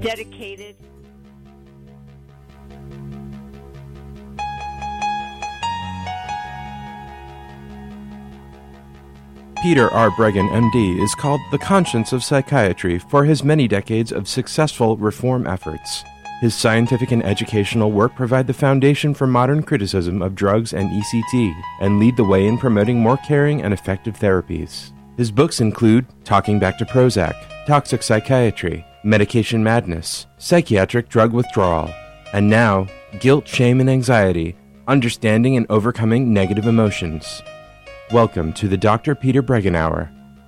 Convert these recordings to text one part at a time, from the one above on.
dedicated. Peter R. Breggin, MD, is called the conscience of psychiatry for his many decades of successful reform efforts. His scientific and educational work provide the foundation for modern criticism of drugs and ECT and lead the way in promoting more caring and effective therapies. His books include Talking Back to Prozac, Toxic Psychiatry, Medication Madness, Psychiatric Drug Withdrawal, and now, Guilt, Shame, and Anxiety, Understanding and Overcoming Negative Emotions. Welcome to the Dr. Peter Breggin Hour.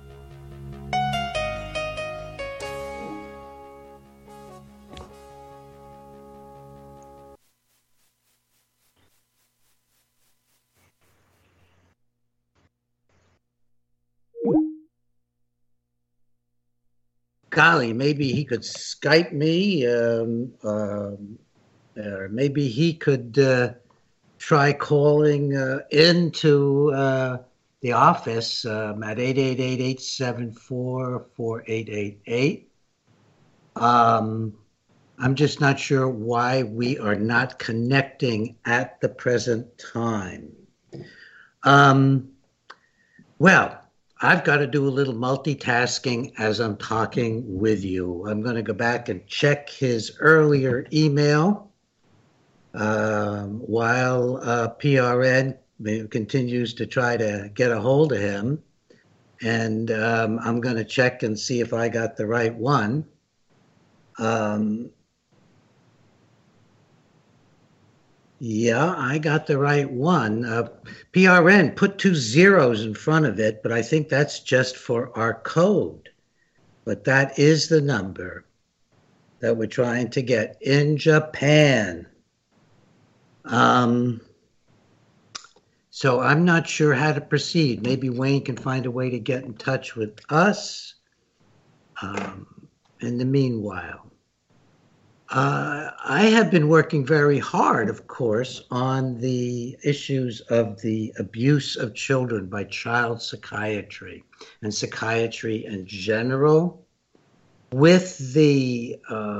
Golly, maybe he could Skype me, or maybe he could try calling into the office at 888-874-4888. I'm just not sure why we are not connecting at the present time. Well, I've got to do a little multitasking as I'm talking with you. I'm going to go back and check his earlier email while PRN continues to try to get a hold of him. And I'm going to check and see if I got the right one. Yeah, I got the right one. PRN put 2 zeros in front of it, but I think that's just for our code. But that is the number that we're trying to get in Japan. So I'm not sure how to proceed. Maybe Wayne can find a way to get in touch with us. In the meanwhile, I have been working very hard, of course, on the issues of the abuse of children by child psychiatry and psychiatry in general, with the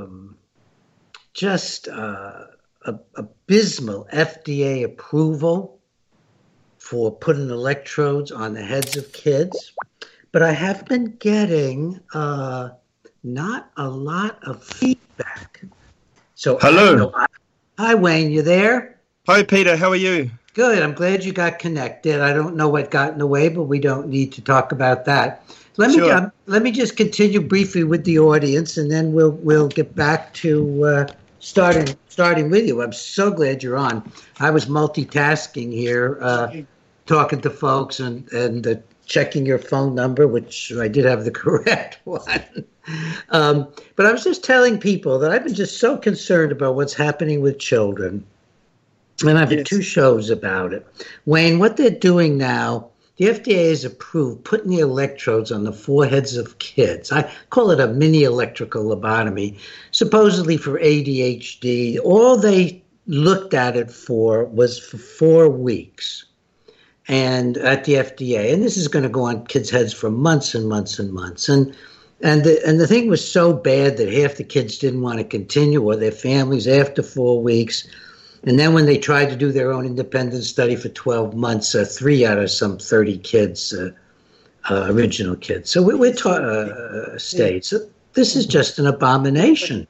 abysmal FDA approval for putting electrodes on the heads of kids. But I have been getting not a lot of feedback. So hello. Hi, Wayne. You there? Hi, Peter. How are you? Good. I'm glad you got connected. I don't know what got in the way, but we don't need to talk about that. Let me just continue briefly with the audience, and then we'll get back to starting with you. I'm so glad you're on. I was multitasking here, talking to folks and checking your phone number, which I did have the correct one. But I was just telling people that I've been just so concerned about what's happening with children. And I've had 2 shows about it. Wayne, what they're doing now, the FDA has approved putting the electrodes on the foreheads of kids. I call it a mini electrical lobotomy, supposedly for ADHD. All they looked at it for was for 4 weeks. And at the FDA, and this is going to go on kids' heads for months and months and months. And the thing was so bad that half the kids didn't want to continue, or their families, after 4 weeks. And then when they tried to do their own independent study for 12 months, 3 out of some 30 kids, original kids. So we're taught states. So this is just an abomination.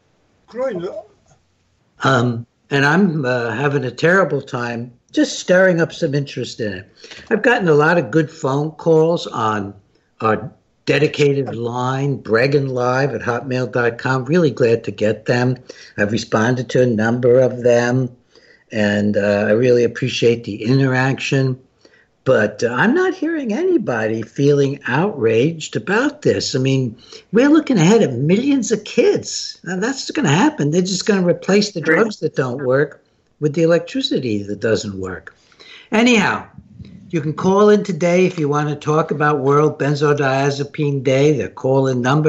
And I'm having a terrible time just stirring up some interest in it. I've gotten a lot of good phone calls on our dedicated line, bregginlive@hotmail.com. Really glad to get them. I've responded to a number of them, and I really appreciate the interaction. But I'm not hearing anybody feeling outraged about this. I mean, we're looking ahead at millions of kids. Now, that's going to happen. They're just going to replace the drugs that don't work with the electricity that doesn't work. Anyhow, you can call in today if you want to talk about World Benzodiazepine Day. The call-in number,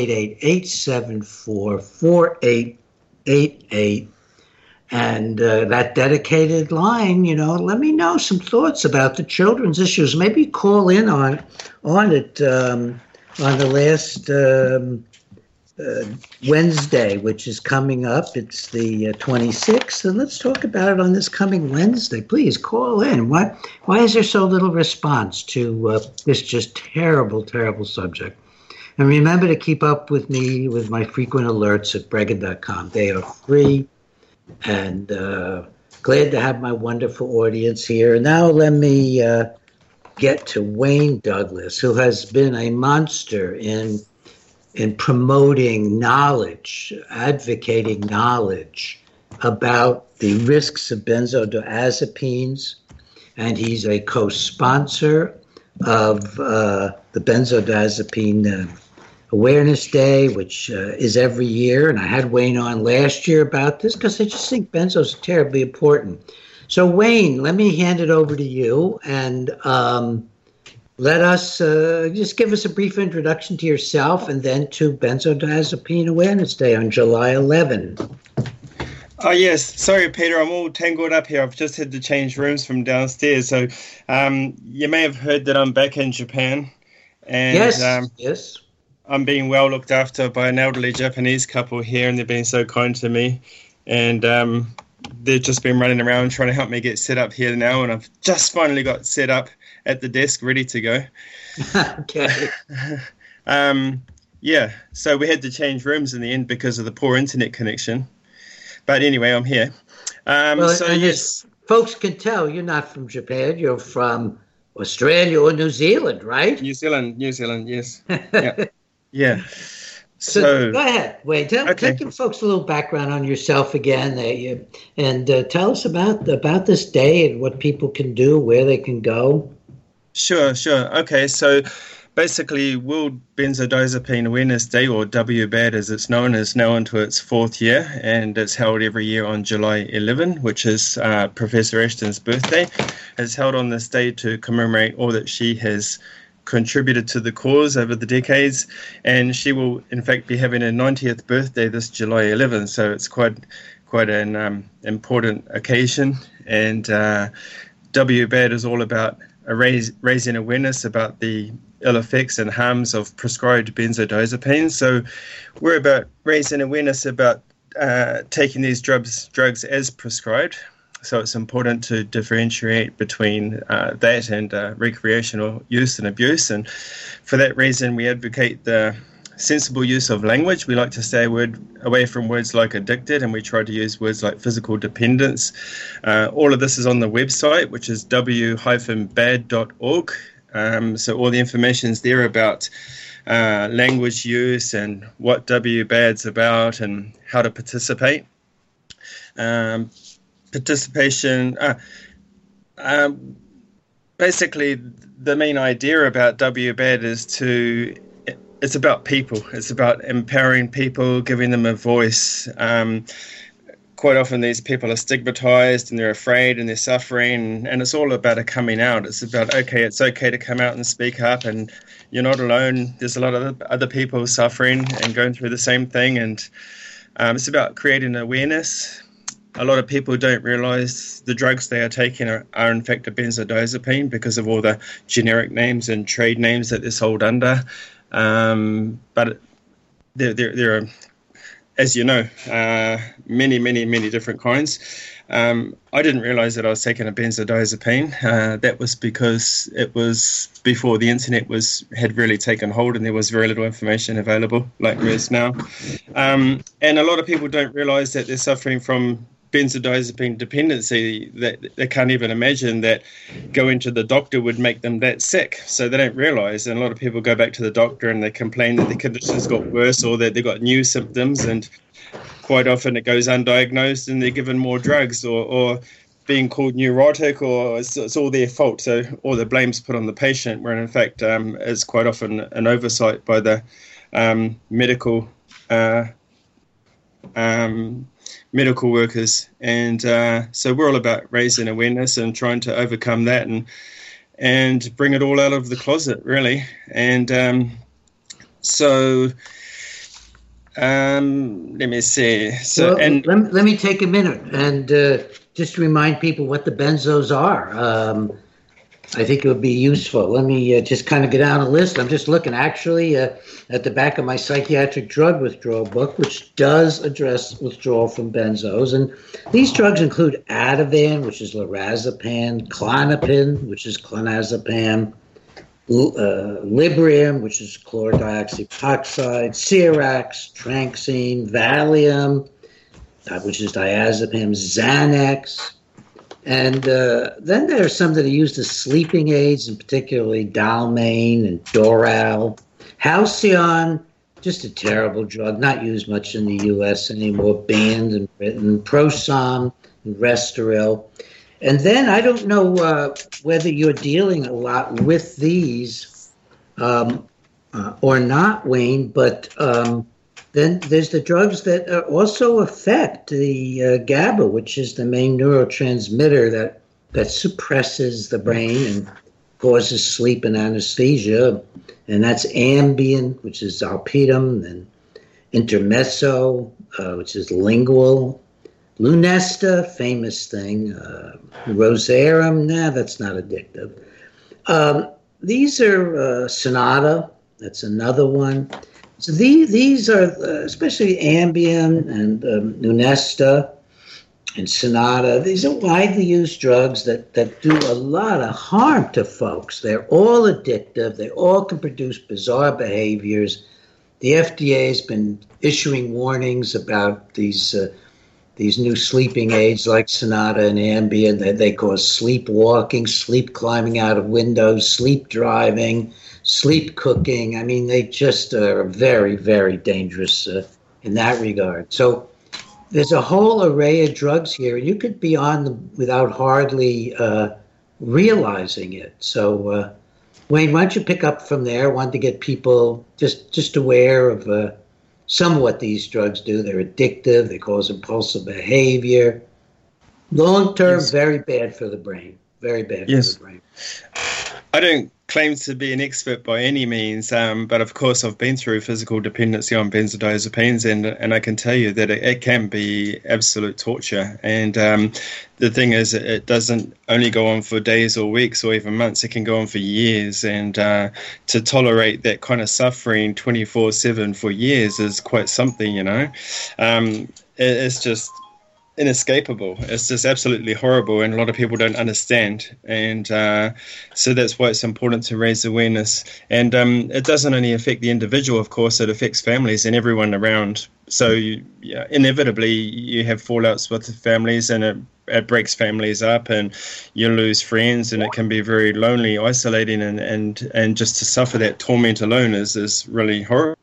888-874-4888. And that dedicated line, let me know some thoughts about the children's issues. Maybe call in on it on the last Wednesday, which is coming up. It's the 26th, and let's talk about it on this coming Wednesday. Please call in. Why is there so little response to this just terrible, terrible subject? And remember to keep up with me with my frequent alerts at Bregan.com. They are free, and glad to have my wonderful audience here. And now let me get to Wayne Douglas, who has been a monster in promoting knowledge, advocating knowledge about the risks of benzodiazepines. And he's a co-sponsor of the Benzodiazepine Awareness Day, which is every year. And I had Wayne on last year about this because I just think benzos are terribly important. So, Wayne, let me hand it over to you and let us just give us a brief introduction to yourself and then to Benzodiazepine Awareness Day on July 11. Oh, yes. Sorry, Peter, I'm all tangled up here. I've just had to change rooms from downstairs. So you may have heard that I'm back in Japan. And, yes. I'm being well looked after by an elderly Japanese couple here, and they've been so kind to me. And they've just been running around trying to help me get set up here now, and I've just finally got set up at the desk, ready to go. Okay. Yeah, so we had to change rooms in the end because of the poor internet connection. But anyway, I'm here. Yes, folks can tell you're not from Japan. You're from Australia or New Zealand, right? New Zealand, yes. Yeah. Yeah. So go ahead, Wayne. Give folks a little background on yourself again, and tell us about this day and what people can do, where they can go. Sure. Okay, so basically, World Benzodiazepine Awareness Day, or WBAD as it's known, is now into its fourth year, and it's held every year on July 11, which is Professor Ashton's birthday. It's held on this day to commemorate all that she has contributed to the cause over the decades, and she will in fact be having her 90th birthday this July 11, so it's quite an important occasion. And WBAD is all about raising awareness about the ill effects and harms of prescribed benzodiazepines. So we're about raising awareness about taking these drugs as prescribed. So it's important to differentiate between that and recreational use and abuse. And for that reason, we advocate the sensible use of language. We like to stay away from words like addicted, and we try to use words like physical dependence. All of this is on the website, which is w-bad.org. So all the information is there about language use and what WBAD's about and how to participate. Basically, the main idea about WBAD is it's about people. It's about empowering people, giving them a voice. Quite often these people are stigmatized and they're afraid and they're suffering, and it's all about a coming out. It's about, it's okay to come out and speak up, and you're not alone. There's a lot of other people suffering and going through the same thing, and it's about creating awareness. A lot of people don't realize the drugs they are taking are in fact a benzodiazepine because of all the generic names and trade names that they're sold under. But there are, as you know, many different kinds. I didn't realize that I was taking a benzodiazepine. That was because it was before the internet had really taken hold, and there was very little information available like there is now. And a lot of people don't realize that they're suffering from benzodiazepine dependency, that they can't even imagine that going to the doctor would make them that sick. So they don't realize, and a lot of people go back to the doctor and they complain that the conditions got worse or that they got new symptoms, and quite often it goes undiagnosed and they're given more drugs or being called neurotic, or it's all their fault. So all the blame's put on the patient, where in fact it's quite often an oversight by the medical workers. And so we're all about raising awareness and trying to overcome that and bring it all out of the closet, really. And let me see. So, let me take a minute and just remind people what the benzos are. I think it would be useful. Let me just kind of get down a list. I'm just looking actually at the back of my psychiatric drug withdrawal book, which does address withdrawal from benzos. And these drugs include Ativan, which is lorazepam, Klonopin, which is clonazepam, Librium, which is chlorodiazepoxide, Ciarax, Tranxene, Valium, which is diazepam, Xanax. And then there are some that are used as sleeping aids, and particularly Dalmane and Doral. Halcyon, just a terrible drug, not used much in the U.S. anymore, banned in Britain. Prosom and Restoril. And then I don't know whether you're dealing a lot with these or not, Wayne, but then there's the drugs that also affect the GABA, which is the main neurotransmitter that suppresses the brain and causes sleep and anesthesia. And that's Ambien, which is Zolpidem, and Intermezzo, which is Lingual. Lunesta, famous thing. Rosarum, that's not addictive. These are Sonata, that's another one. So these are, especially Ambien and Lunesta and Sonata, these are widely used drugs that do a lot of harm to folks. They're all addictive. They all can produce bizarre behaviors. The FDA has been issuing warnings about these new sleeping aids like Sonata and Ambien. They cause sleepwalking, sleep climbing out of windows, sleep driving, sleep cooking. I mean, they just are very, very dangerous in that regard. So there's a whole array of drugs here, and you could be on them without hardly realizing it. So, Wayne, why don't you pick up from there? I wanted to get people just aware of some of what these drugs do. They're addictive. They cause impulsive behavior. Long-term, yes. Very bad for the brain. Very bad for the brain. I don't claim to be an expert by any means, but of course I've been through physical dependency on benzodiazepines, and I can tell you that it can be absolute torture. And the thing is, it doesn't only go on for days or weeks or even months. It can go on for years, and to tolerate that kind of suffering 24/7 for years is quite something, you know. It's just inescapable. It's just absolutely horrible, and a lot of people don't understand, and so that's why it's important to raise awareness. And it doesn't only affect the individual, of course, it affects families and everyone around. So inevitably you have fallouts with the families, and it breaks families up, and you lose friends, and it can be very lonely, isolating, and just to suffer that torment alone is really horrible.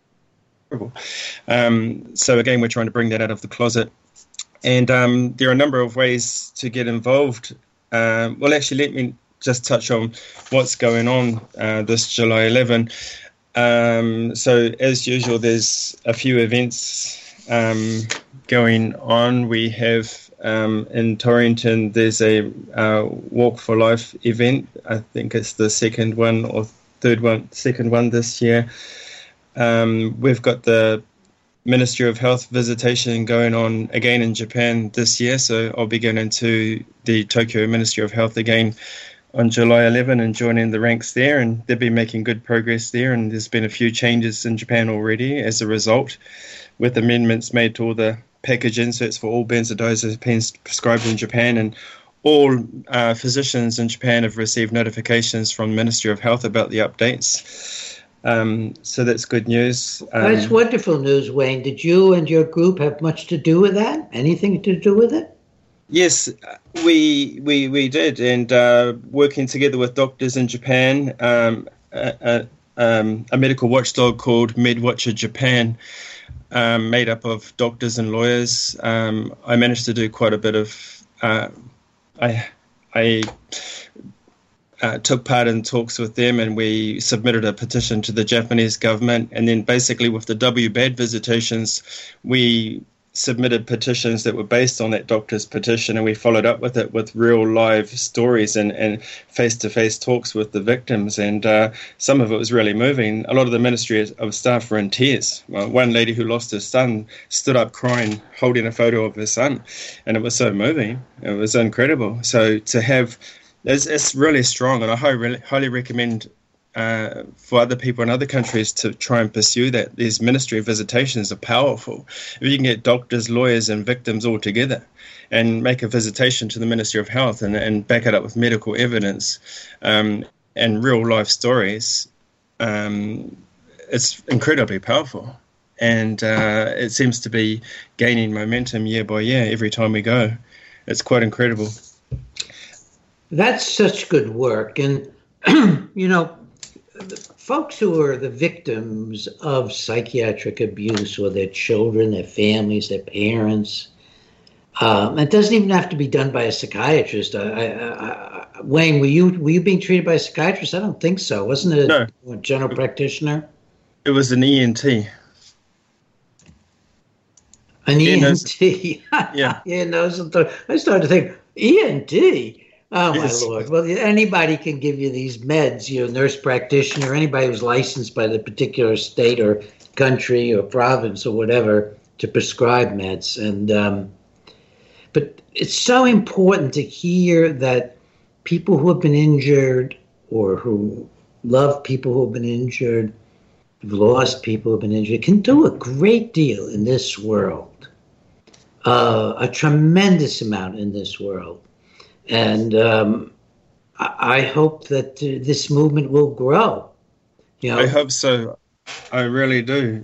So again, we're trying to bring that out of the closet. And there are a number of ways to get involved. Well, actually, let me just touch on what's going on this July 11. So, as usual, there's a few events going on. We have in Torrington, there's a Walk for Life event. I think it's the second one this year. We've got the Ministry of Health visitation going on again in Japan this year, so I'll be going into the Tokyo Ministry of Health again on July 11 and joining the ranks there, and they've been making good progress there, and there's been a few changes in Japan already as a result, with amendments made to all the package inserts for all benzodiazepines prescribed in Japan, and all physicians in Japan have received notifications from the Ministry of Health about the updates. So that's good news. That's wonderful news, Wayne. Did you and your group have much to do with that? Anything to do with it? Yes, we did, and working together with doctors in Japan, a medical watchdog called MedWatcher Japan, made up of doctors and lawyers. I managed to do quite a bit of. I took part in talks with them, and we submitted a petition to the Japanese government. And then basically with the WBAD visitations, we submitted petitions that were based on that doctor's petition, and we followed up with it with real live stories and face-to-face talks with the victims. And some of it was really moving. A lot of the Ministry of Staff were in tears. One lady who lost her son stood up crying, holding a photo of her son, and it was so moving. It was incredible. So to have It's really strong, and I highly recommend for other people in other countries to try and pursue that. These ministry visitations are powerful. If you can get doctors, lawyers, and victims all together and make a visitation to the Ministry of Health and back it up with medical evidence and real life stories, it's incredibly powerful. And it seems to be gaining momentum year by year every time we go. It's quite incredible. That's such good work. And, folks who are the victims of psychiatric abuse, or their children, their families, their parents, it doesn't even have to be done by a psychiatrist. Wayne, were you being treated by a psychiatrist? I don't think so. Wasn't it a general practitioner? It was an ENT. An ENT. Yeah. I started to think, ENT? Oh, yes. My Lord. Well, anybody can give you these meds, nurse practitioner, anybody who's licensed by the particular state or country or province or whatever to prescribe meds. And but it's so important to hear that people who have been injured or who love people who have been injured, who've lost people who have been injured, can do a great deal in this world, a tremendous amount in this world. And I hope that this movement will grow. I hope so. I really do.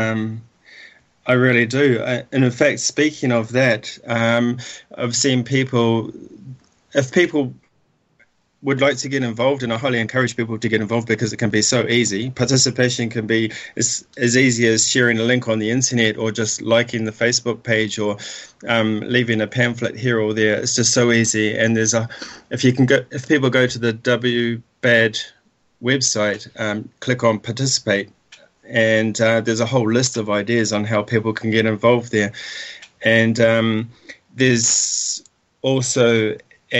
I really do. And in fact, speaking of that, I've seen people, if people would like to get involved, and I highly encourage people to get involved because it can be so easy. Participation can be as easy as sharing a link on the internet or just liking the Facebook page or leaving a pamphlet here or there. It's just so easy. And if people go to the WBAD website, click on participate, and there's a whole list of ideas on how people can get involved there. And there's also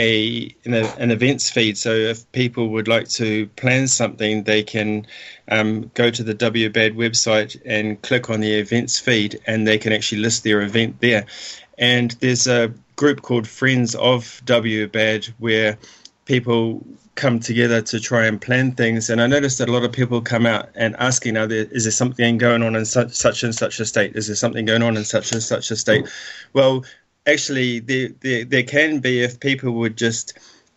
an events feed, so if people would like to plan something, they can go to the WBAD website and click on the events feed, and they can actually list their event there. And there's a group called Friends of WBAD where people come together to try and plan things. And I noticed that a lot of people come out and asking, is there something going on in such and such a state? Is there something going on in such and such a state? Well, actually, there can be, if people would just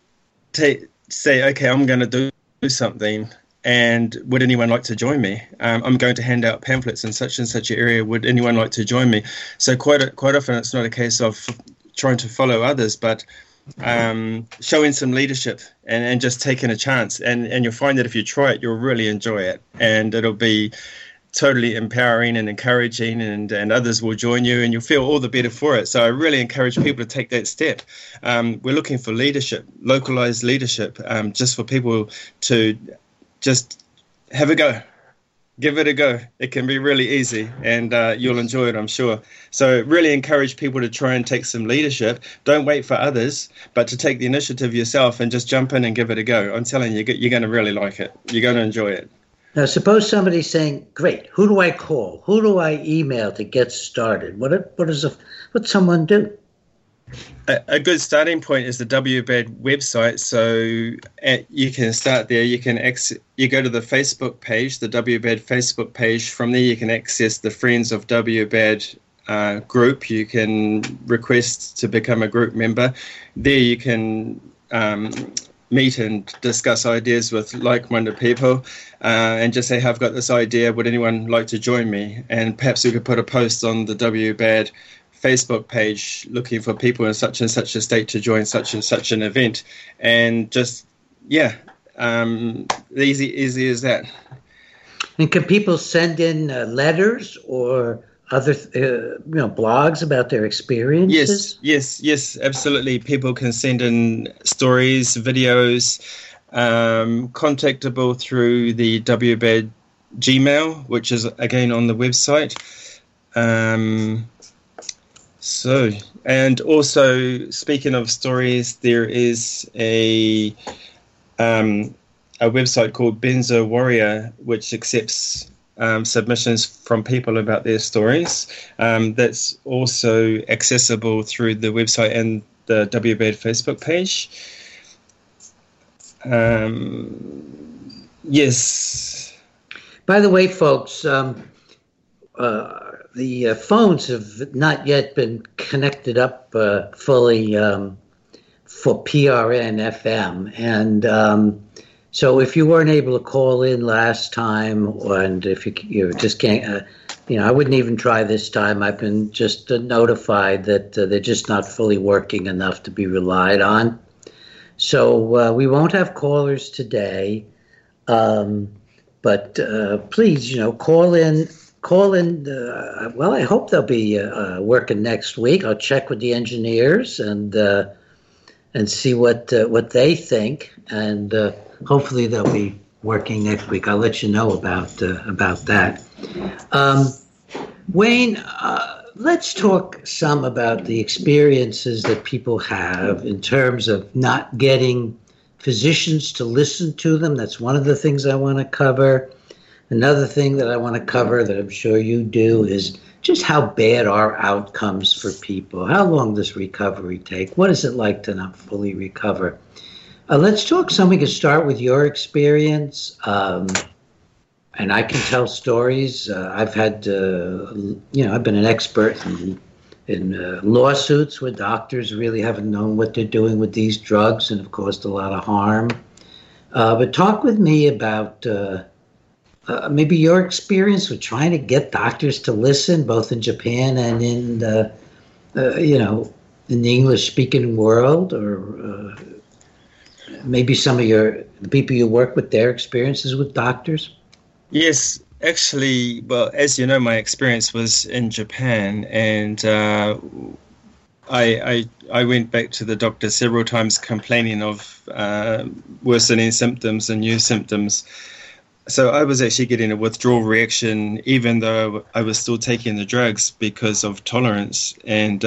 say, okay, I'm going to do something, and would anyone like to join me? I'm going to hand out pamphlets in such and such an area. Would anyone like to join me? So quite often it's not a case of trying to follow others, but showing some leadership and just taking a chance. And you'll find that if you try it, you'll really enjoy it, and it'll be totally empowering and encouraging, and others will join you, and you'll feel all the better for it. So I really encourage people to take that step. We're looking for leadership, localized leadership, just for people to just have a go. Give it a go. It can be really easy, and you'll enjoy it, I'm sure. So really encourage people to try and take some leadership. Don't wait for others, but to take the initiative yourself and just jump in and give it a go. I'm telling you, you're going to really like it. You're going to enjoy it. Now, suppose somebody's saying, great, who do I call? Who do I email to get started? What's someone do? A good starting point is the WBAD website. So you can start there. You go to the Facebook page, the WBAD Facebook page. From there, you can access the Friends of WBAD group. You can request to become a group member. There you can meet and discuss ideas with like-minded people, and just say, hey, I've got this idea, would anyone like to join me? And perhaps we could put a post on the WBAD Facebook page looking for people in such and such a state to join such and such an event. And just, easy as that. And can people send in letters or other blogs about their experiences? Yes, absolutely. People can send in stories, videos, contactable through the WBAD Gmail, which is again on the website. And also, speaking of stories, there is a website called Benzo Warrior, which accepts submissions from people about their stories. That's also accessible through the website and the WBAD Facebook page. Yes. By the way, folks, the phones have not yet been connected up fully for PRN FM, and so if you weren't able to call in last time, and if you just can't, I wouldn't even try this time. I've been just notified that they're just not fully working enough to be relied on. So we won't have callers today, but please, call in. Well, I hope they'll be working next week. I'll check with the engineers and see what they think, and hopefully they'll be working next week. I'll let you know about that. Wayne, let's talk some about the experiences that people have in terms of not getting physicians to listen to them. That's one of the things I want to cover. Another thing that I want to cover that I'm sure you do is just how bad are outcomes for people. How long does recovery take? What is it like to not fully recover? Let's talk. We can start with your experience. And I can tell stories. I've had, I've been an expert in lawsuits where doctors really haven't known what they're doing with these drugs and have caused a lot of harm. But talk with me about maybe your experience with trying to get doctors to listen, both in Japan and in the English-speaking world, or maybe some of the people you work with, their experiences with doctors. Yes, actually, well, as you know, my experience was in Japan, and I went back to the doctor several times complaining of worsening symptoms and new symptoms. So I was actually getting a withdrawal reaction, even though I was still taking the drugs because of tolerance. And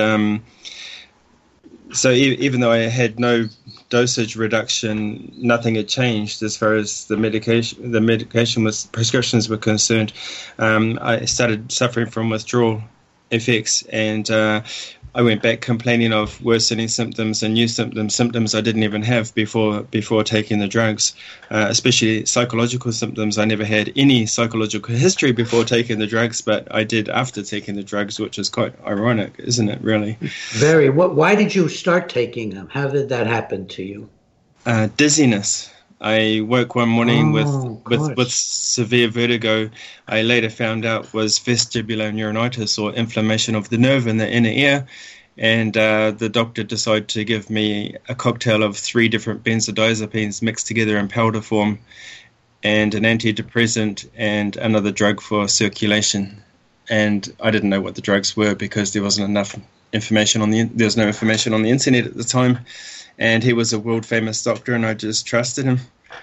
so even though I had no dosage reduction, nothing had changed as far as the medication prescriptions were concerned. I started suffering from withdrawal effects, and I went back complaining of worsening symptoms and new symptoms I didn't even have before taking the drugs, especially psychological symptoms. I never had any psychological history before taking the drugs, but I did after taking the drugs, which is quite ironic, isn't it, really? Very. Why did you start taking them? How did that happen to you? Dizziness. I woke one morning with severe vertigo. I later found out was vestibular neuritis, or inflammation of the nerve in the inner ear. And the doctor decided to give me a cocktail of 3 different benzodiazepines mixed together in powder form, and an antidepressant and another drug for circulation. And I didn't know what the drugs were because there wasn't enough information there was no information on the internet at the time. And he was a world-famous doctor, and I just trusted him.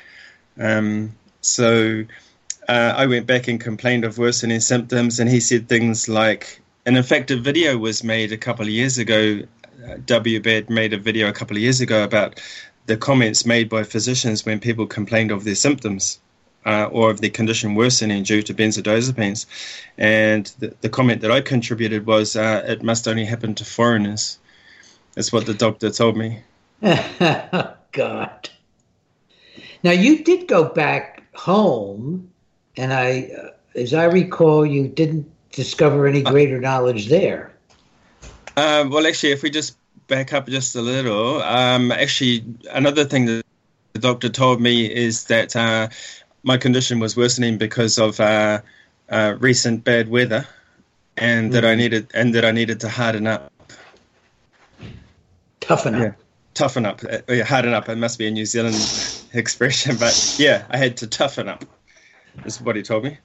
So I went back and complained of worsening symptoms, and he said things like, and in fact, a video was made a couple of years ago. WBAD made a video a couple of years ago about the comments made by physicians when people complained of their symptoms or of their condition worsening due to benzodiazepines. And the comment that I contributed was, it must only happen to foreigners. That's what the doctor told me. God. Now, you did go back home, and as I recall, you didn't discover any greater knowledge there. Well, actually, if we just back up just a little, actually, another thing that the doctor told me is that my condition was worsening because of recent bad weather, and that I needed to harden up. Toughen up. Yeah. Toughen up, harden up. It must be a New Zealand expression, but yeah, I had to toughen up. Is what he told me.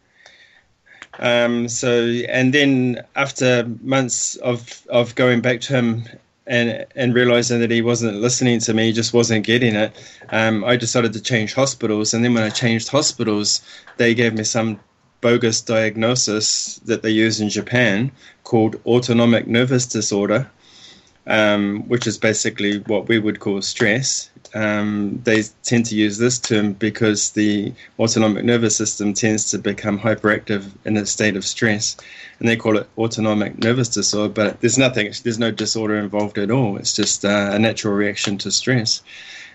And then after months of going back to him and realizing that he wasn't listening to me, just wasn't getting it, I decided to change hospitals. And then when I changed hospitals, they gave me some bogus diagnosis that they use in Japan called autonomic nervous disorder. Which is basically what we would call stress. They tend to use this term because the autonomic nervous system tends to become hyperactive in a state of stress, and they call it autonomic nervous disorder. But there's no disorder involved at all. It's just a natural reaction to stress.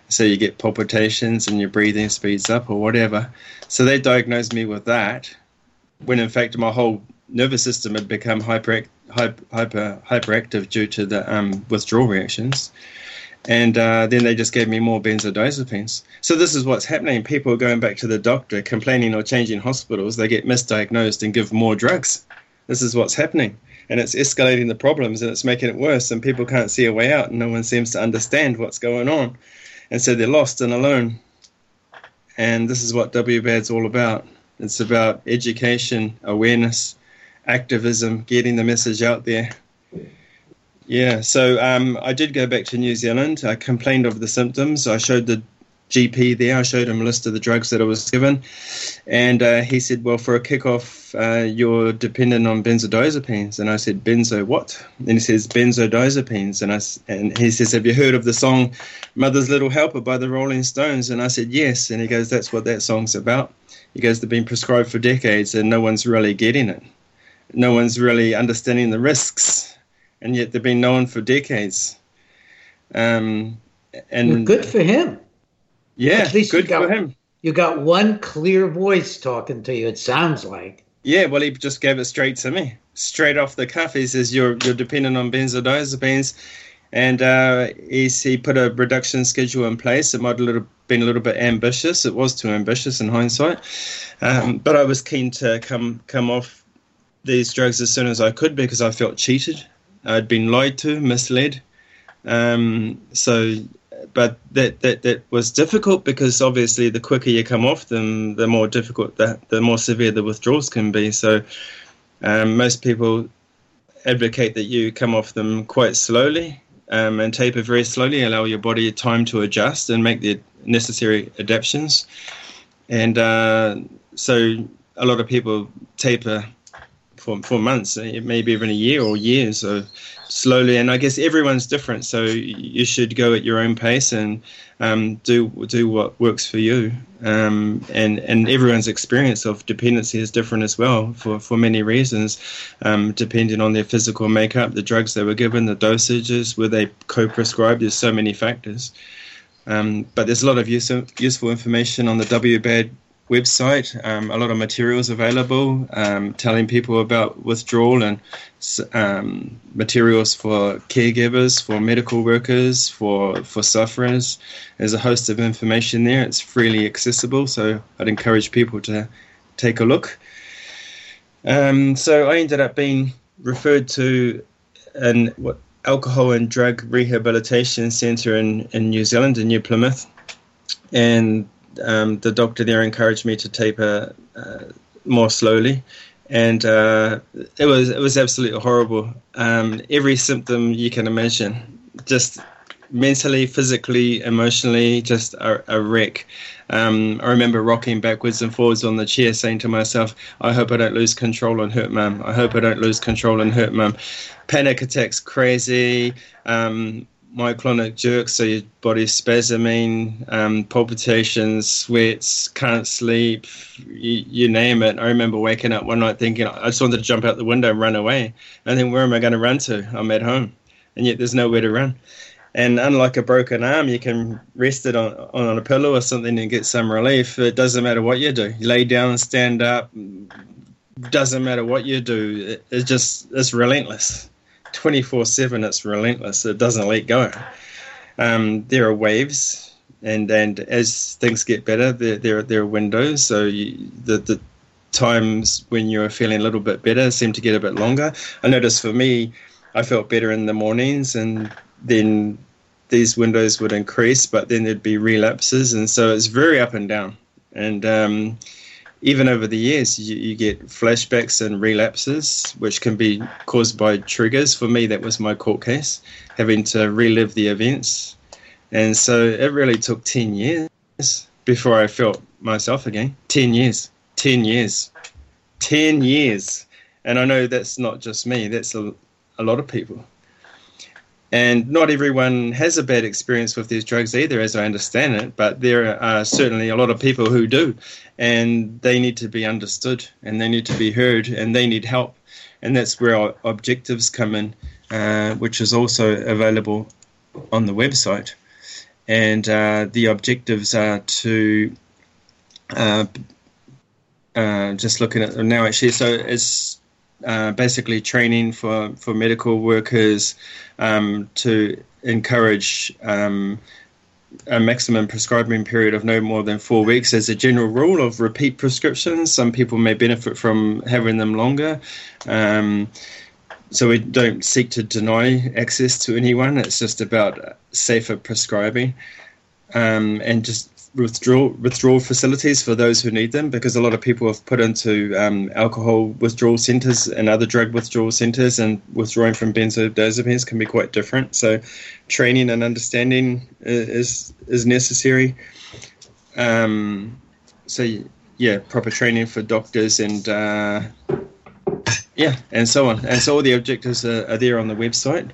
So you get palpitations and your breathing speeds up or whatever. So they diagnosed me with that, when in fact my whole nervous system had become hyperactive due to the withdrawal reactions. And then they just gave me more benzodiazepines. So this is what's happening. People are going back to the doctor, complaining or changing hospitals. They get misdiagnosed and give more drugs. This is what's happening. And it's escalating the problems, and it's making it worse. And people can't see a way out. And no one seems to understand what's going on. And so they're lost and alone. And this is what WBAD's all about. It's about education, awareness, activism, getting the message out there. Yeah, so I did go back to New Zealand. I complained of the symptoms. I showed the GP there. I showed him a list of the drugs that I was given. And he said, well, for a kickoff, you're dependent on benzodiazepines. And I said, benzo what? And he says, benzodiazepines. And he says, have you heard of the song Mother's Little Helper by the Rolling Stones? And I said, yes. And he goes, that's what that song's about. He goes, they've been prescribed for decades and no one's really getting it. No one's really understanding the risks. And yet they've been known for decades. And well, good for him. Yeah, at least good for him. You got one clear voice talking to you, it sounds like. Yeah, well, he just gave it straight to me. Straight off the cuff. He says, you're dependent on benzodiazepines. And he put a reduction schedule in place. It might have been a little bit ambitious. It was too ambitious in hindsight. But I was keen to come off these drugs as soon as I could because I felt cheated. I'd been lied to, misled. But that was difficult because obviously the quicker you come off them, the more difficult, the more severe the withdrawals can be. So most people advocate that you come off them quite slowly and taper very slowly, allow your body time to adjust and make the necessary adaptations. And so a lot of people taper for months, maybe even a year or years, so slowly. And I guess everyone's different, so you should go at your own pace and do what works for you. And everyone's experience of dependency is different as well for many reasons, depending on their physical makeup, the drugs they were given, the dosages, were they co-prescribed. There's so many factors. But there's a lot of useful information on the WBAD website, a lot of materials available, telling people about withdrawal and materials for caregivers, for medical workers, for sufferers. There's a host of information there. It's freely accessible, so I'd encourage people to take a look. So I ended up being referred to an alcohol and drug rehabilitation centre in New Zealand, in New Plymouth, and the doctor there encouraged me to taper more slowly, and it was absolutely horrible. Every symptom you can imagine, just mentally, physically, emotionally, just a wreck. I remember rocking backwards and forwards on the chair, saying to myself, "I hope I don't lose control and hurt Mum. I hope I don't lose control and hurt Mum." Panic attacks, crazy. Myoclonic jerks, so your body's spasming, palpitations, sweats, can't sleep, you name it. I remember waking up one night thinking I just wanted to jump out the window and run away. And then where am I going to run to? I'm at home, and yet there's nowhere to run. And unlike a broken arm, you can rest it on a pillow or something and get some relief. It doesn't matter what you do. You lay down and stand up. Doesn't matter what you do. It's relentless. 24/7, it's relentless. It doesn't let go. There are waves, and as things get better, there are windows. So the times when you're feeling a little bit better seem to get a bit longer. I noticed for me, I felt better in the mornings, and then these windows would increase, but then there'd be relapses, and so it's very up and down. And even over the years, you get flashbacks and relapses, which can be caused by triggers. For me, that was my court case, having to relive the events. And so it really took 10 years before I felt myself again. 10 years. 10 years. 10 years. And I know that's not just me. That's a lot of people. And not everyone has a bad experience with these drugs either, as I understand it, but there are certainly a lot of people who do, and they need to be understood, and they need to be heard, and they need help. And that's where our objectives come in, which is also available on the website. and the objectives are to just looking at them now actually. So it's basically training for medical workers to encourage a maximum prescribing period of no more than 4 weeks as a general rule of repeat prescriptions. Some people may benefit from having them longer. So we don't seek to deny access to anyone. It's just about safer prescribing and just withdrawal facilities for those who need them, because a lot of people have put into alcohol withdrawal centres and other drug withdrawal centres, and withdrawing from benzodiazepines can be quite different. So training and understanding is necessary. Proper training for doctors and and so on. And so all the objectives are there on the website.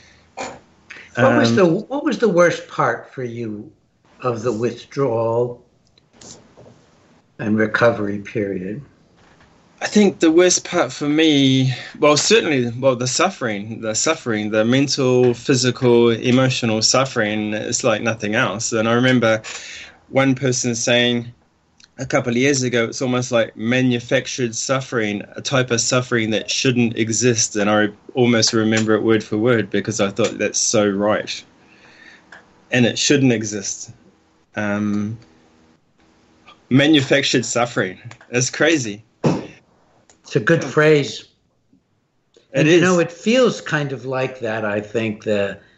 What was the worst part for you of the withdrawal and recovery period? I think the worst part for me, the suffering, the mental, physical, emotional suffering is like nothing else. And I remember one person saying a couple of years ago, it's almost like manufactured suffering, a type of suffering that shouldn't exist. And I almost remember it word for word, because I thought that's so right. And it shouldn't exist. Manufactured suffering. It's crazy. It's a good phrase. It is. It feels kind of like that, I think,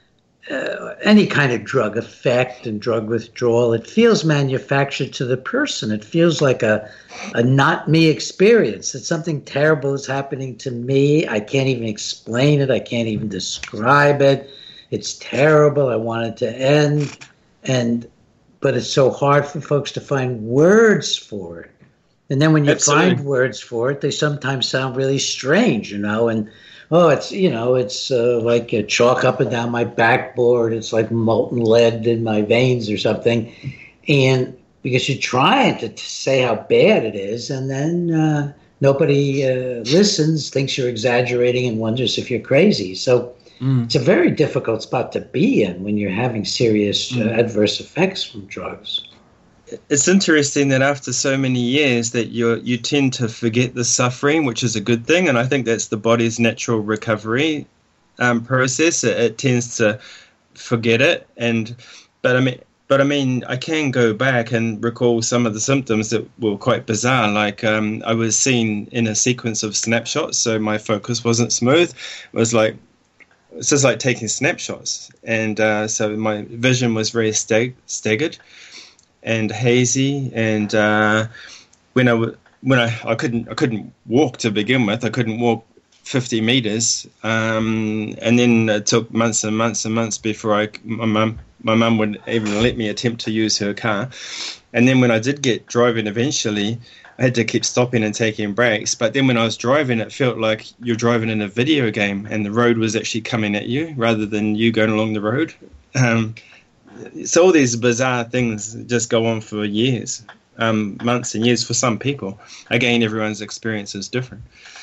any kind of drug effect and drug withdrawal, it feels manufactured to the person. It feels like a not me experience, that something terrible is happening to me. I can't even explain it. I can't even describe it. It's terrible. I want it to end. But it's so hard for folks to find words for it. And then when you find words for it, they sometimes sound really strange, and it's like a chalk up and down my backboard. It's like molten lead in my veins or something. And because you're trying to say how bad it is, and then nobody listens, thinks you're exaggerating, and wonders if you're crazy. So it's a very difficult spot to be in when you're having serious adverse effects from drugs. It's interesting that after so many years that you tend to forget the suffering, which is a good thing, and I think that's the body's natural recovery process. It tends to forget it, but I mean, I can go back and recall some of the symptoms that were quite bizarre. Like I was seen in a sequence of snapshots, so my focus wasn't smooth. It's just like taking snapshots, and so my vision was very staggered and hazy, and when I couldn't walk to begin with. I couldn't walk 50 meters, and then it took months and months and months before my mum would even let me attempt to use her car. And then when I did get driving eventually, I had to keep stopping and taking breaks. But then when I was driving, it felt like you're driving in a video game and the road was actually coming at you rather than you going along the road. So all these bizarre things just go on for years, months and years for some people. Again, everyone's experience is different.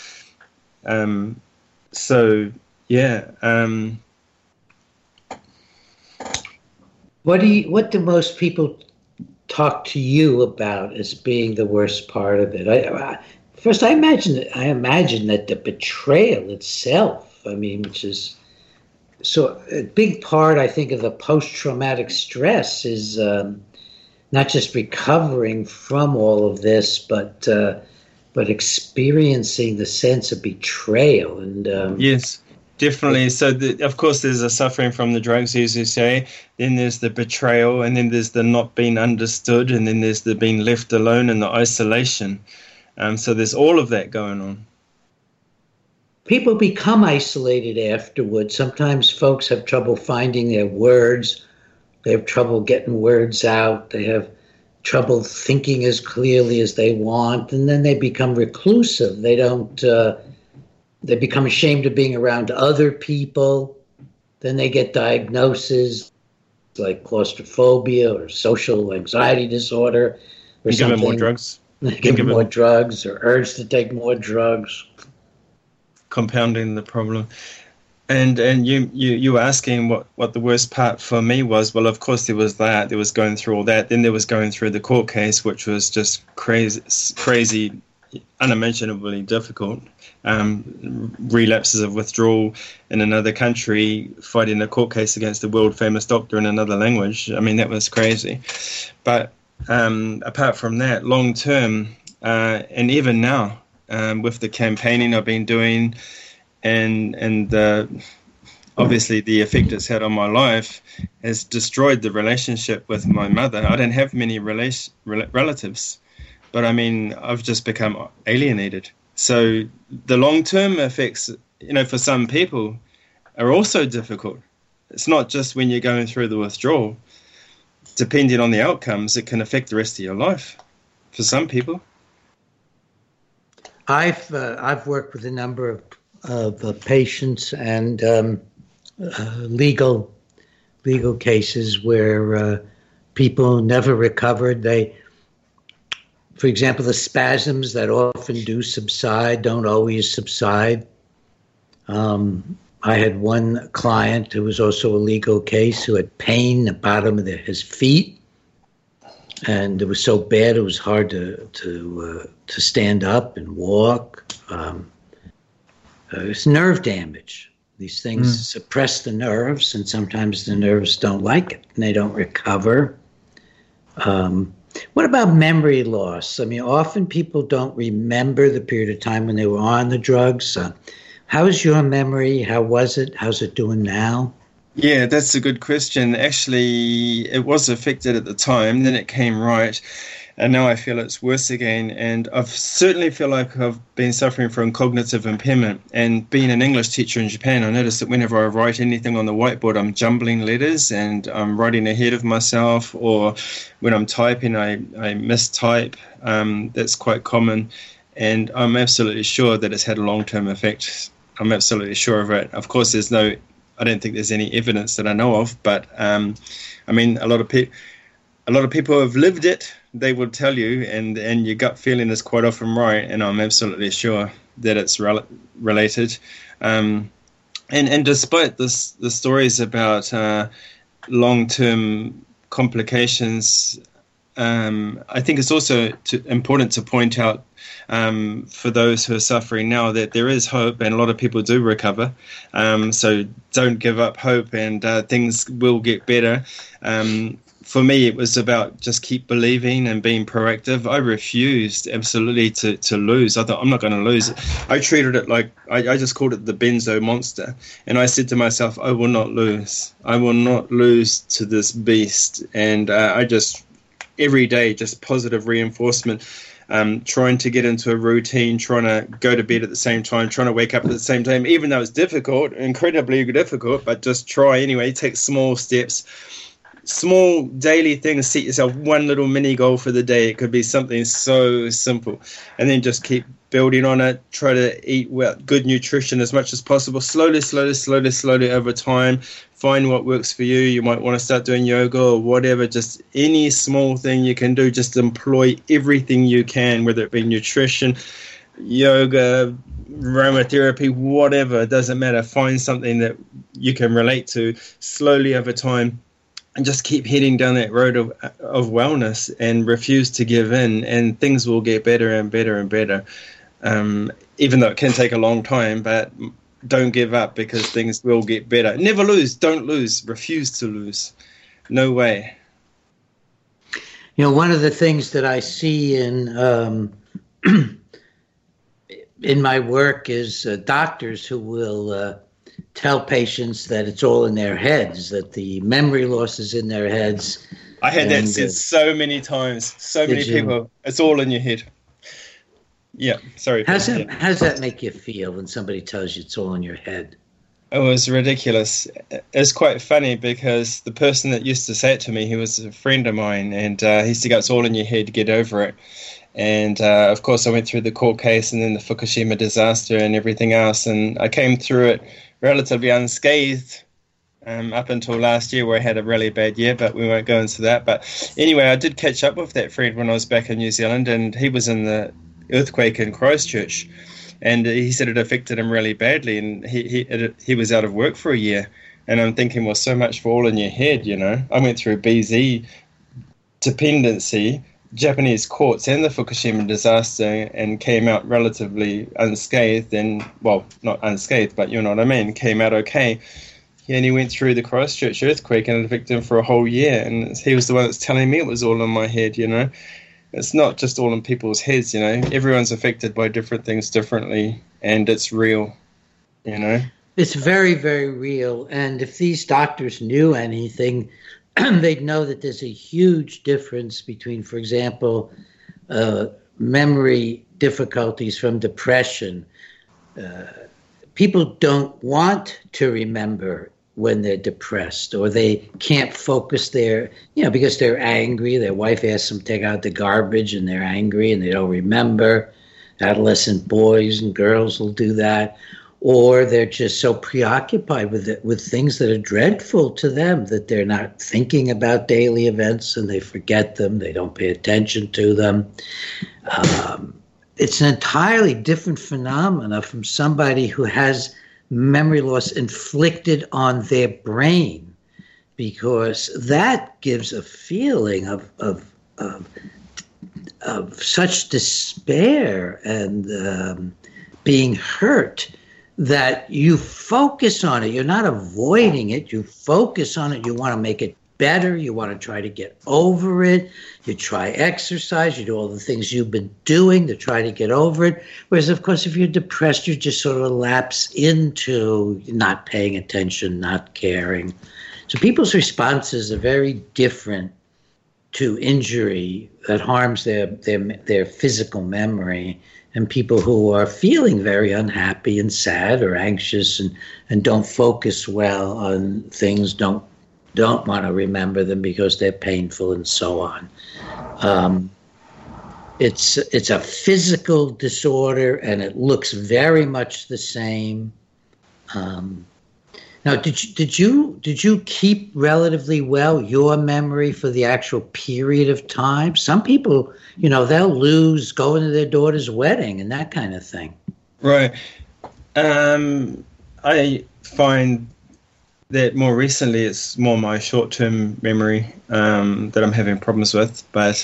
What do most people talk to you about as being the worst part of it? First, I imagine that the betrayal itself, which is so a big part, I think, of the post-traumatic stress is not just recovering from all of this, but experiencing the sense of betrayal. And yes, definitely. So, of course, there's a suffering from the drugs, as you say. Then there's the betrayal, and then there's the not being understood, and then there's the being left alone and the isolation. So there's all of that going on. People become isolated afterwards. Sometimes folks have trouble finding their words. They have trouble getting words out. They have trouble thinking as clearly as they want, and then they become reclusive. They don't. They become ashamed of being around other people. Then they get diagnoses like claustrophobia or social anxiety disorder or something. Give them more drugs. Give them more drugs or urge to take more drugs. Compounding the problem. And you were asking what the worst part for me was. Well, of course there was that. There was going through all that. Then there was going through the court case, which was just crazy, unimaginably difficult. Relapses of withdrawal in another country, fighting a court case against a world famous doctor in another language. I mean, that was crazy. But apart from that, long term, and even now, with the campaigning I've been doing, and obviously the effect it's had on my life has destroyed the relationship with my mother. I don't have many relatives, but I mean, I've just become alienated. So the long-term effects, for some people are also difficult. It's not just when you're going through the withdrawal. Depending on the outcomes, it can affect the rest of your life for some people. I've worked with a number of patients and legal cases where people never recovered. For example, the spasms that often do subside don't always subside. I had one client who was also a legal case who had pain in the bottom of his feet, and it was so bad it was hard to stand up and walk. It's nerve damage. These things suppress the nerves, and sometimes the nerves don't like it, and they don't recover. What about memory loss? I mean, often people don't remember the period of time when they were on the drugs. How's your memory? How was it? How's it doing now? Yeah, that's a good question. Actually, it was affected at the time, then it came right, and now I feel it's worse again. And I certainly feel like I've been suffering from cognitive impairment. And being an English teacher in Japan, I notice that whenever I write anything on the whiteboard, I'm jumbling letters and I'm writing ahead of myself, or when I'm typing, I mistype. That's quite common. And I'm absolutely sure that it's had a long-term effect. I'm absolutely sure of it. Of course, I don't think there's any evidence that I know of, but I mean, a lot of people have lived it. They will tell you, and your gut feeling is quite often right. And I'm absolutely sure that it's related. And despite the stories about long-term complications, I think it's also important to point out for those who are suffering now that there is hope, and a lot of people do recover. So don't give up hope, and things will get better. For me, it was about just keep believing and being proactive. I refused absolutely to lose. I thought, I'm not going to lose. I treated it like, I just called it the benzo monster. And I said to myself, I will not lose. I will not lose to this beast. And I just, every day, just positive reinforcement, trying to get into a routine, trying to go to bed at the same time, trying to wake up at the same time, even though it's difficult, incredibly difficult, but just try anyway. Take small steps. Small daily things. Set yourself one little mini goal for the day. It could be something so simple, and then just keep building on it. Try to eat good nutrition as much as possible. Slowly over time. Find what works for you. You might want to start doing yoga or whatever. Just any small thing you can do. Just employ everything you can, whether it be nutrition, yoga, aromatherapy, whatever. It doesn't matter. Find something that you can relate to. Slowly over time. And just keep heading down that road of wellness, and refuse to give in, and things will get better and better and better. Even though it can take a long time, but don't give up, because things will get better. Never lose. Don't lose. Refuse to lose. No way. One of the things that I see in my work is doctors who will tell patients that it's all in their heads, that the memory loss is in their heads. I had that said so many times. So many people. It's all in your head. Yeah, sorry. How does that make you feel when somebody tells you it's all in your head? It was ridiculous. It's quite funny, because the person that used to say it to me, he was a friend of mine, and he used to go, it's all in your head, get over it. And, of course, I went through the court case and then the Fukushima disaster and everything else, and I came through it relatively unscathed up until last year, where I had a really bad year, but we won't go into that. But anyway, I did catch up with that friend when I was back in New Zealand, and he was in the earthquake in Christchurch. And he said it affected him really badly, and he was out of work for a year. And I'm thinking, well, so much for all in your head, you know. I went through BZ dependency, Japanese courts, and the Fukushima disaster, and came out relatively unscathed. And, well, not unscathed, but you know what I mean, came out okay. And he went through the Christchurch earthquake and it affected him for a whole year. And he was the one that's telling me it was all in my head, you know. It's not just all in people's heads, you know. Everyone's affected by different things differently, and it's real, you know. It's very, very real. And if these doctors knew anything, they'd know that there's a huge difference between, for example, memory difficulties from depression. People don't want to remember when they're depressed, or they can't focus because they're angry. Their wife asks them to take out the garbage and they're angry and they don't remember. Adolescent boys and girls will do that. Or they're just so preoccupied with things that are dreadful to them that they're not thinking about daily events and they forget them. They don't pay attention to them. It's an entirely different phenomena from somebody who has memory loss inflicted on their brain, because that gives a feeling of such despair and being hurt that you focus on it. You're not avoiding it. You focus on it. You want to make it better. You want to try to get over it. You try exercise. You do all the things you've been doing to try to get over it. Whereas, of course, if you're depressed, you just sort of lapse into not paying attention, not caring. So people's responses are very different to injury that harms their physical memory, and people who are feeling very unhappy and sad or anxious and don't focus well on things, don't want to remember them because they're painful and so on. It's a physical disorder, and it looks very much the same. Now, did you keep relatively well your memory for the actual period of time? Some people, they'll lose going to their daughter's wedding and that kind of thing. Right. I find that more recently it's more my short-term memory that I'm having problems with. But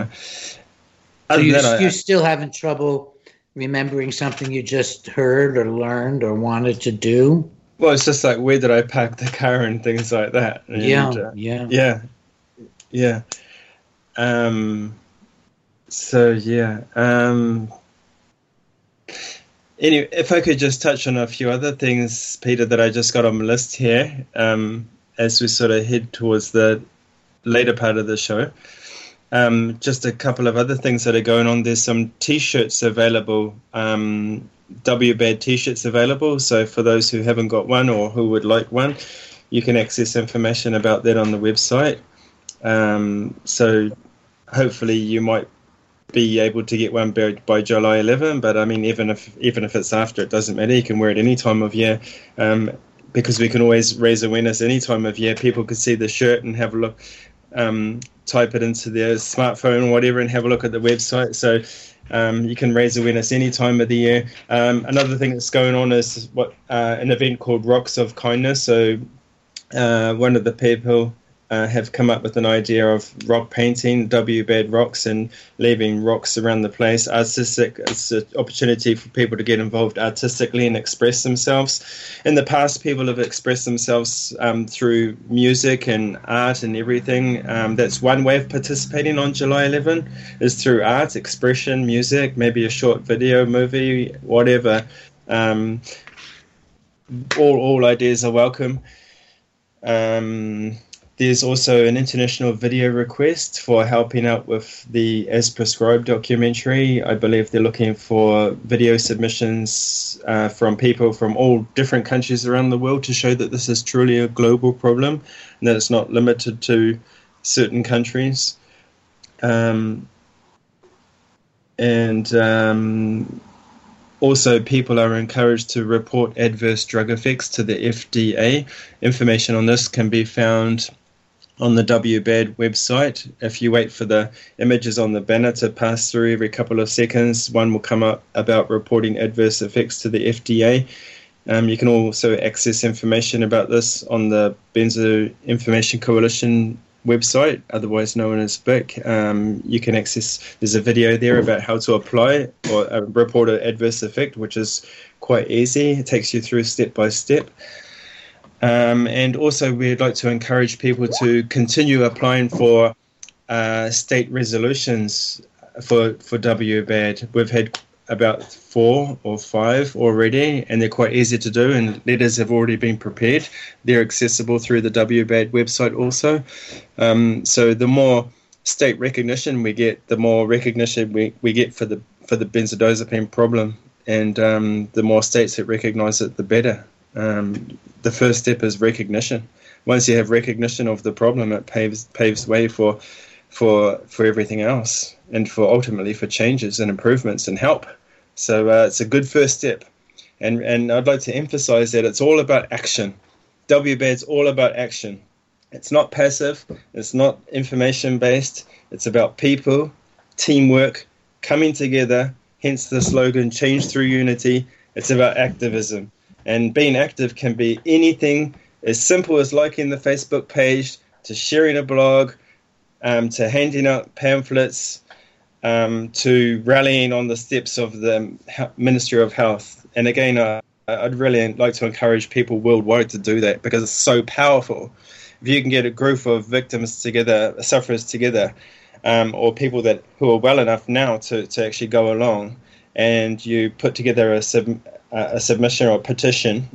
you're still having trouble remembering something you just heard or learned or wanted to do? Well, it's just like, where did I park the car and things like that. And, Yeah. Anyway, if I could just touch on a few other things, Peter, that I just got on my list here, as we sort of head towards the later part of the show. Just a couple of other things that are going on. There's some T-shirts available, WBAD T-shirts available. So for those who haven't got one or who would like one, you can access information about that on the website. So hopefully you might be able to get one by July 11. But I mean, even if it's after, it doesn't matter. You can wear it any time of year, because we can always raise awareness any time of year. People could see the shirt and have a look, type it into their smartphone or whatever and have a look at the website. So you can raise awareness any time of the year. Another thing that's going on is an event called Rocks of Kindness. So one of the people have come up with an idea of rock painting, WBAD rocks, and leaving rocks around the place. It's an opportunity for people to get involved artistically and express themselves. In the past, people have expressed themselves through music and art and everything. That's one way of participating on July 11, is through art, expression, music, maybe a short video, movie, whatever. All ideas are welcome. There's also an international video request for helping out with the As Prescribed documentary. I believe they're looking for video submissions from people from all different countries around the world to show that this is truly a global problem and that it's not limited to certain countries. Also, people are encouraged to report adverse drug effects to the FDA. Information on this can be found on the WBAD website. If you wait for the images on the banner to pass through every couple of seconds, one will come up about reporting adverse effects to the FDA. You can also access information about this on the Benzo Information Coalition website, otherwise known as BIC. You can access, there's a video there about how to apply or report an adverse effect, which is quite easy. It takes you through step by step. And also we'd like to encourage people to continue applying for state resolutions for WBAD. We've had about 4 or 5 already, and they're quite easy to do, and letters have already been prepared. They're accessible through the WBAD website also. So the more state recognition we get, the more recognition we get for the benzodiazepine problem, and the more states that recognize it, the better. The first step is recognition. Once you have recognition of the problem, it paves way for everything else, and for ultimately for changes and improvements and help. So it's a good first step, and I'd like to emphasize that it's all about action. WBAD's all about action. It's not passive. It's not information based. It's about people, teamwork, coming together. Hence the slogan, change through unity. It's about activism. And being active can be anything as simple as liking the Facebook page, to sharing a blog, to handing out pamphlets, to rallying on the steps of the Ministry of Health. And again, I'd really like to encourage people worldwide to do that, because it's so powerful. If you can get a group of victims together, sufferers together, or people who are well enough now to actually go along, and you put together a submission or a petition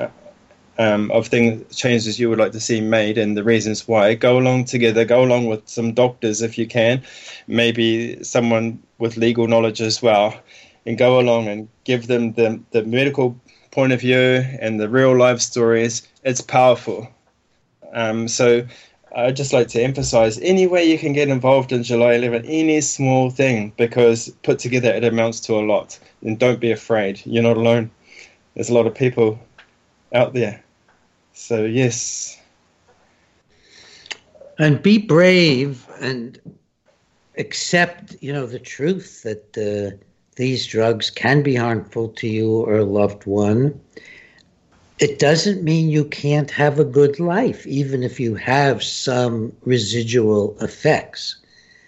of changes you would like to see made and the reasons why, go along together, go along with some doctors if you can, maybe someone with legal knowledge as well, and go along and give them the medical point of view and the real life stories. It's powerful. So I'd just like to emphasize, any way you can get involved in July 11, any small thing, because put together it amounts to a lot. And don't be afraid. You're not alone. There's a lot of people out there. So, yes. And be brave and accept, the truth that these drugs can be harmful to you or a loved one. It doesn't mean you can't have a good life, even if you have some residual effects.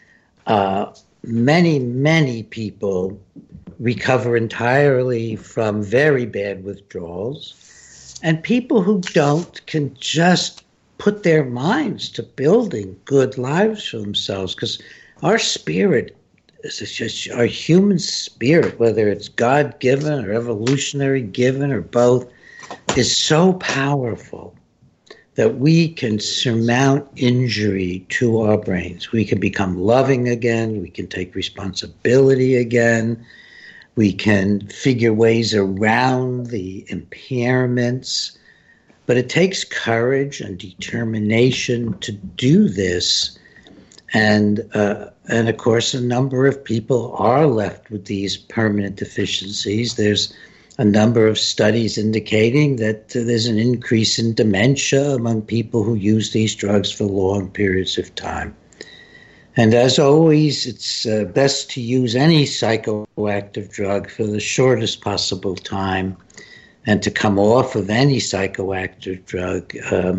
Many, many people recover entirely from very bad withdrawals, and people who don't can just put their minds to building good lives for themselves, because our spirit, just our human spirit, whether it's God-given or evolutionary given or both, is so powerful that we can surmount injury to our brains. We can become loving again. We can take responsibility again. We can figure ways around the impairments. But it takes courage and determination to do this. And of course, a number of people are left with these permanent deficiencies. There's a number of studies indicating that there's an increase in dementia among people who use these drugs for long periods of time. And as always, it's best to use any psychoactive drug for the shortest possible time, and to come off of any psychoactive drug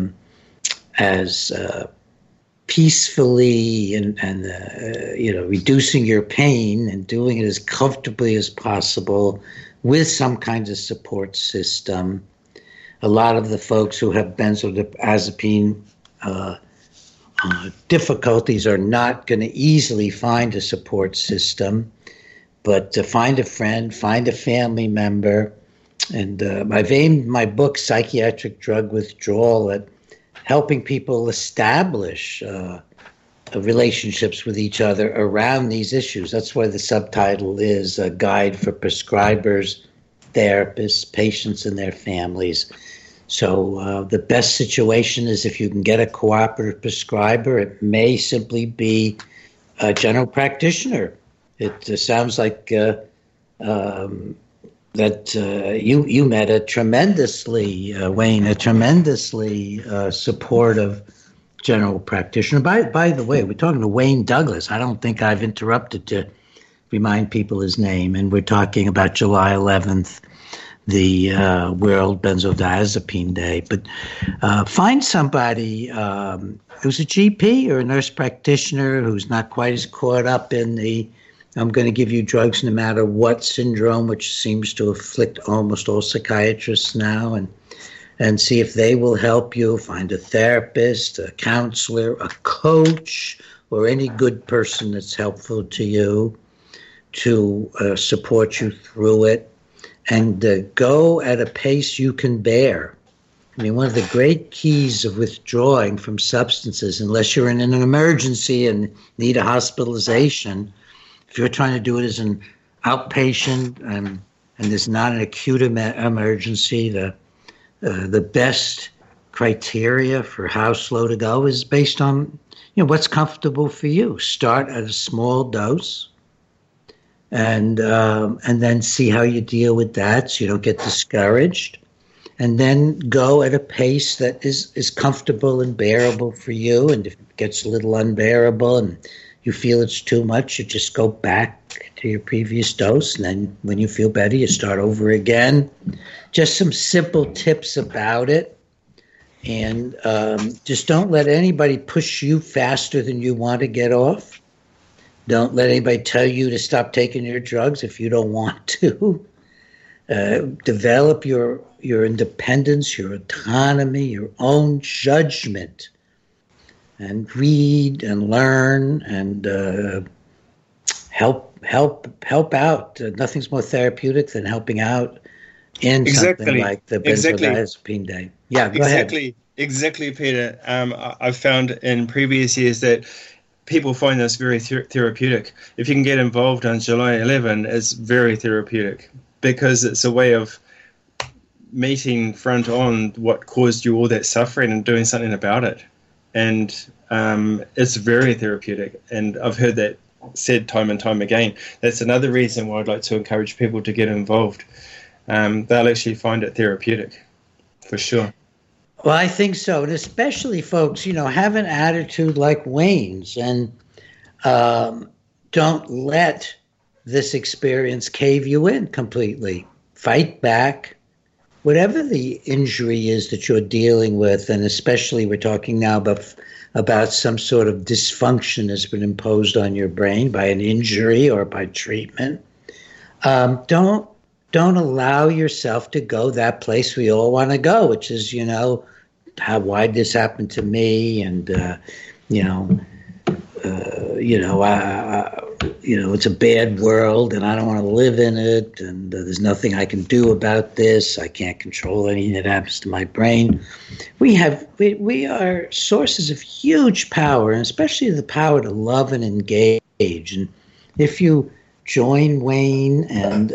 as peacefully and reducing your pain and doing it as comfortably as possible with some kind of support system. A lot of the folks who have benzodiazepine difficulties are not going to easily find a support system, but to find a friend, find a family member. And I've aimed my book, Psychiatric Drug Withdrawal, at helping people establish relationships with each other around these issues. That's why the subtitle is A Guide for Prescribers, Therapists, Patients, and Their Families. So the best situation is if you can get a cooperative prescriber. It may simply be a general practitioner. It sounds like that you met a tremendously, Wayne, a tremendously supportive general practitioner. By the way, we're talking to Wayne Douglas. I don't think I've interrupted to remind people his name, and we're talking about July 11th, the World Benzodiazepine Day. But find somebody who's a GP or a nurse practitioner who's not quite as caught up in the I'm going to give you drugs no matter what syndrome, which seems to afflict almost all psychiatrists now, and see if they will help you. Find a therapist, a counselor, a coach, or any good person that's helpful to you to support you through it, and go at a pace you can bear. I mean, one of the great keys of withdrawing from substances, unless you're in an emergency and need a hospitalization, if you're trying to do it as an outpatient and there's not an acute emergency, the best criteria for how slow to go is based on what's comfortable for you. Start at a small dose. And then see how you deal with that so you don't get discouraged. And then go at a pace that is comfortable and bearable for you. And if it gets a little unbearable and you feel it's too much, you just go back to your previous dose. And then when you feel better, you start over again. Just some simple tips about it. And just don't let anybody push you faster than you want to get off. Don't let anybody tell you to stop taking your drugs if you don't want to. Develop your independence, your autonomy, your own judgment, and read and learn and help out. Nothing's more therapeutic than helping out in something like the Benzodiazepine Day. Yeah, go ahead. Exactly, Peter. I've found in previous years that people find this very therapeutic. If you can get involved on July 11, it's very therapeutic because it's a way of meeting front on what caused you all that suffering and doing something about it. And it's very therapeutic. And I've heard that said time and time again. That's another reason why I'd like to encourage people to get involved. They'll actually find it therapeutic, for sure. Well, I think so. And especially folks, have an attitude like Wayne's and don't let this experience cave you in completely. Fight back. Whatever the injury is that you're dealing with, and especially we're talking now about some sort of dysfunction that's been imposed on your brain by an injury or by treatment, don't allow yourself to go that place we all want to go, which is, why this happened to me, and it's a bad world, and I don't want to live in it, and there's nothing I can do about this. I can't control anything that happens to my brain. We are sources of huge power, and especially the power to love and engage. And if you join Wayne and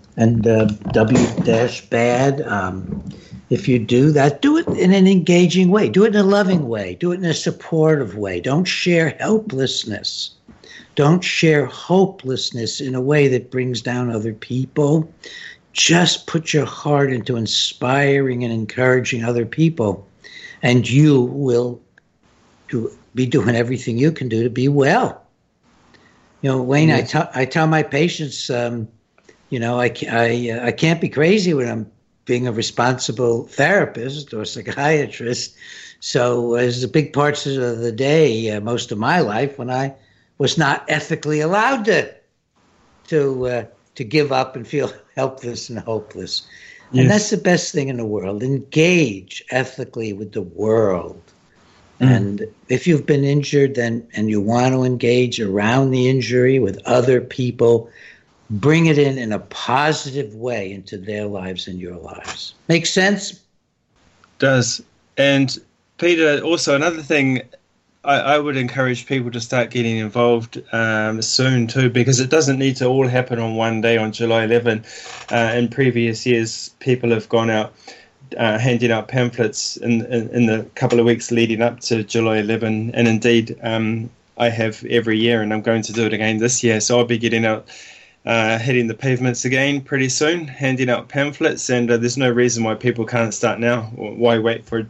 W-Bad. If you do that, do it in an engaging way. Do it in a loving way. Do it in a supportive way. Don't share helplessness. Don't share hopelessness in a way that brings down other people. Just put your heart into inspiring and encouraging other people, and you will be doing everything you can do to be well. Wayne, I tell my patients, I can't be crazy when I'm being a responsible therapist or psychiatrist. So there's big parts of the day, most of my life, when I was not ethically allowed to give up and feel helpless and hopeless. Yes. And that's the best thing in the world. Engage ethically with the world. And if you've been injured and you want to engage around the injury with other people, bring it in a positive way into their lives and your lives. Make sense? Does. And Peter, also another thing, I would encourage people to start getting involved soon too, because it doesn't need to all happen on one day on July 11. In previous years, people have gone out handing out pamphlets in the couple of weeks leading up to July 11. And indeed, I have every year, and I'm going to do it again this year. So I'll be getting out, hitting the pavements again pretty soon, handing out pamphlets. And there's no reason why people can't start now. Why wait for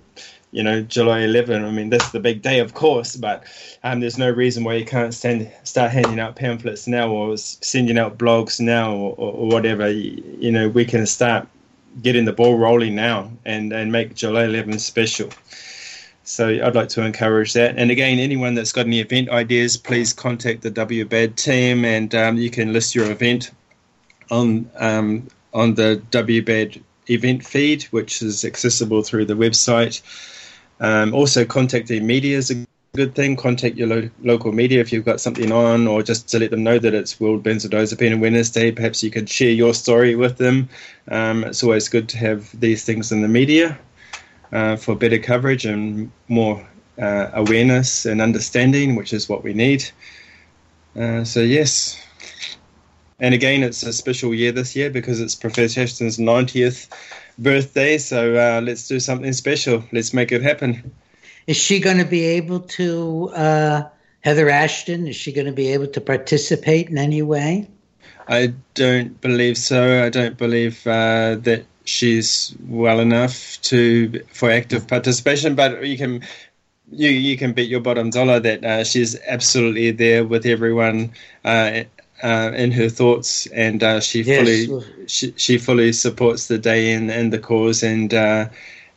July 11. I mean, that's the big day, of course, but there's no reason why you can't start handing out pamphlets now or sending out blogs now or whatever. We can start getting the ball rolling now and make July 11 special. So I'd like to encourage that. And again, anyone that's got any event ideas, please contact the WBAD team, and you can list your event on the WBAD event feed, which is accessible through the website. Also, contacting media is a good thing. Contact your local media if you've got something on, or just to let them know that it's World Benzodiazepine Awareness Day. Perhaps you could share your story with them. It's always good to have these things in the media for better coverage and more awareness and understanding, which is what we need. So yes. And again, it's a special year this year because it's Professor Ashton's 90th birthday. So let's do something special. Let's make it happen. Is she going to be able to, Heather Ashton, is she going to be able to participate in any way? I don't believe so. I don't believe that she's well enough for active participation, but you can bet your bottom dollar that she's absolutely there with everyone in her thoughts, and she fully supports the day and the cause, and I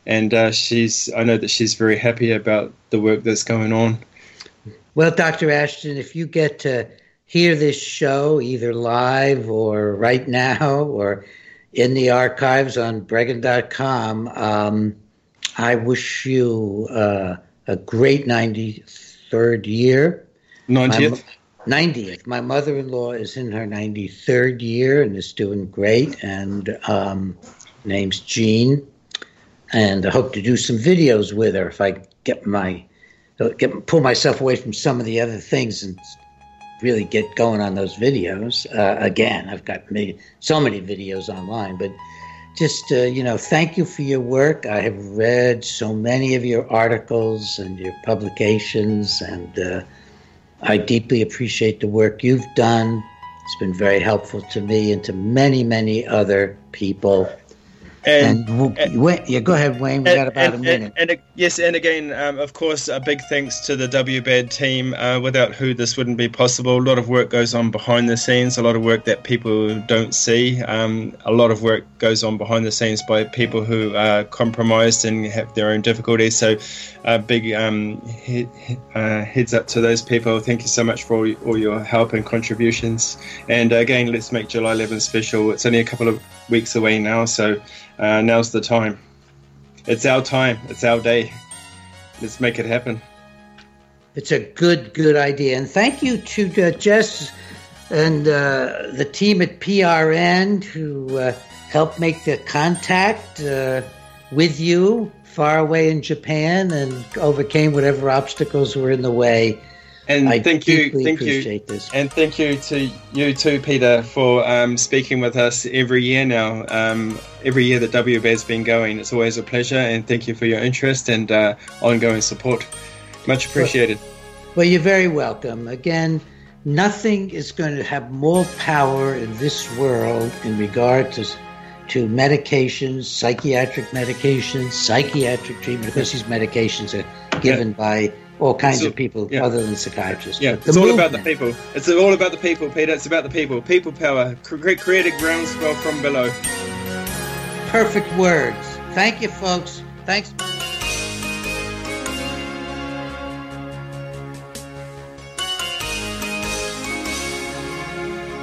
know that she's very happy about the work that's going on. Well, Dr. Ashton, if you get to hear this show either live or right now or in the archives on Bregan.com, I wish you a great 93rd year. 90th? 90th. My mother-in-law is in her 93rd year and is doing great, and name's Jean, and I hope to do some videos with her if I pull myself away from some of the other things and really get going on those videos. Again, I've got so many videos online, but just, thank you for your work. I have read so many of your articles and your publications, and I deeply appreciate the work you've done. It's been very helpful to me and to many, many other people. Go ahead, Wayne. We got about a minute. And again, of course, a big thanks to the WBAD team, without who this wouldn't be possible. A lot of work goes on behind the scenes, a lot of work that people don't see. A lot of work goes on behind the scenes by people who are compromised and have their own difficulties. So big heads up to those people. Thank you so much for all your help and contributions. And again, let's make July 11 special. It's only a couple of weeks away now, so now's the time. It's our time. It's our day. Let's make it happen. It's a good idea. And thank you to Jess and the team at PRN who helped make the contact with you far away in Japan and overcame whatever obstacles were in the way. And thank you. This. And thank you to you too, Peter, for speaking with us every year now. Every year that WBAD's been going, it's always a pleasure. And thank you for your interest and ongoing support. Much appreciated. Well, you're very welcome. Again, nothing is going to have more power in this world in regard to medications, psychiatric treatment, because these medications are given by all kinds of people other than psychiatrists. Yeah, it's all about the people. It's all about the people, Peter. It's about the people. People power. Create a groundswell from below. Perfect words. Thank you, folks. Thanks.